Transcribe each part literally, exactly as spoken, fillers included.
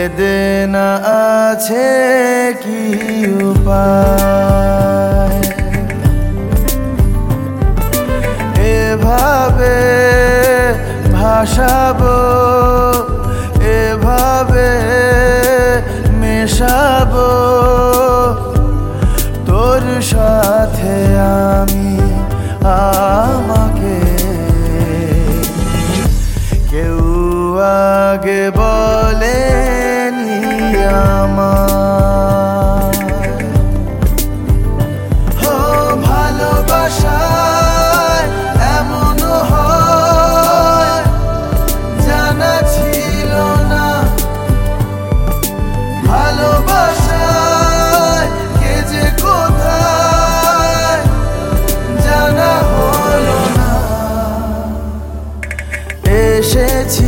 দে না আছে কি উপায়, এভাবে ভাসাবো, এভাবে মেশাবো তোর সাথে আমি আমাকে। কেউ আগে বলেনি আমার ও ভালোবাসায় এমন হয়, জানা ছিল না ভালোবাসায় কে যে কোথায়, জানা হলো না। এসেছি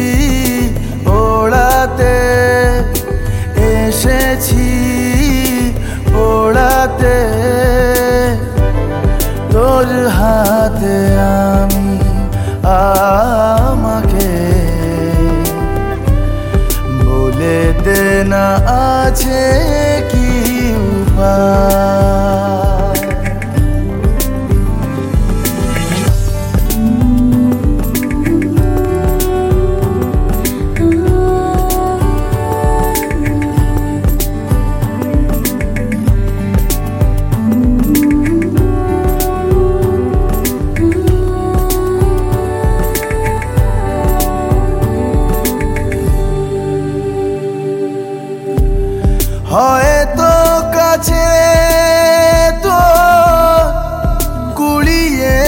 ওড়াতে, এসেছি ওড়াতে তোর হাতে আমি আমাকে। বলে দে না আছে কি উপায়, হয়তো কাছে তো কুড়িয়ে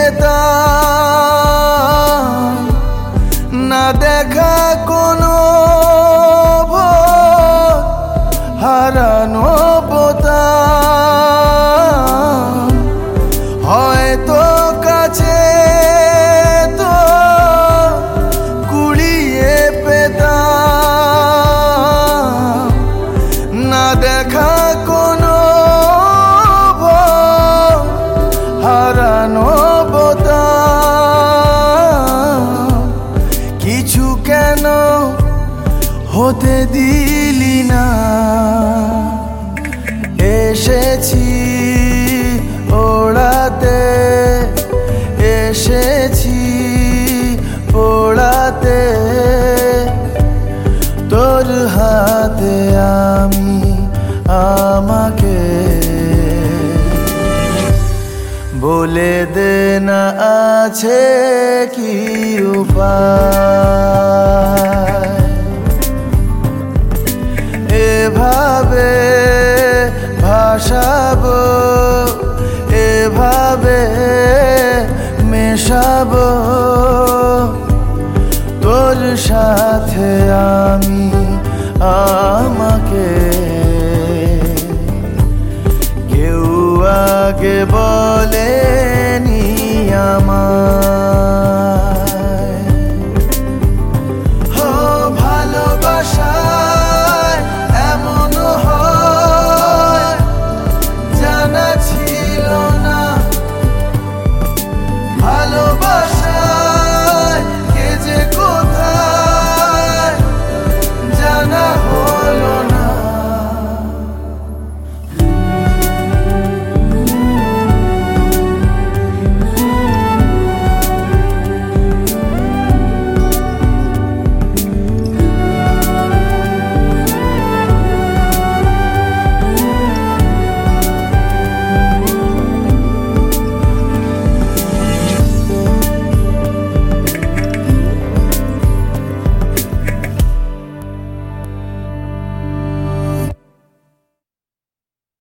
পেতাম, না দেখা কোনো ভোর হারানো পোতাম। হয়তো কাছে তো কুড়িয়ে পেতাম, না দেখা কোনো ভোর হারানো বোতাম। কিছু কেন হতে দিলি না, এসেছি ওড়াতে, এসেছি ওড়াতে তোর হাতে আমি আমাকে। বলে দে না আছে কি উপায়, এভাবে ভাসাবো, এভাবে মেশাবো তোর সাথে আমি আমাকে। কেউ আগে বলে